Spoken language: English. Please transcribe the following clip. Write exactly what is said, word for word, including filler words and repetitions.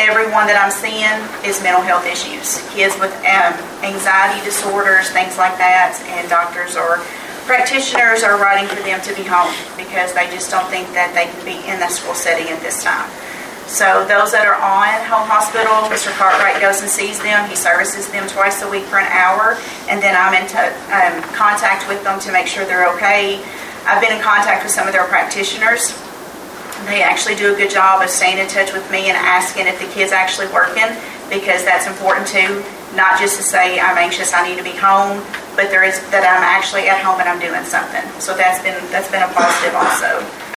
everyone that I'm seeing is mental health issues. Kids with um, anxiety disorders, things like that, and doctors or practitioners are writing for them to be home because they just don't think that they can be in the school setting at this time. So those that are on home hospital, Mister Cartwright goes and sees them. He services them twice a week for an hour, and then I'm in t- um, contact with them to make sure they're okay. I've been in contact with some of their practitioners. They actually do a good job of staying in touch with me and asking if the kid's actually working, because that's important too. Not just to say I'm anxious, I need to be home, but there is that I'm actually at home and I'm doing something. So that's been that's been a positive also.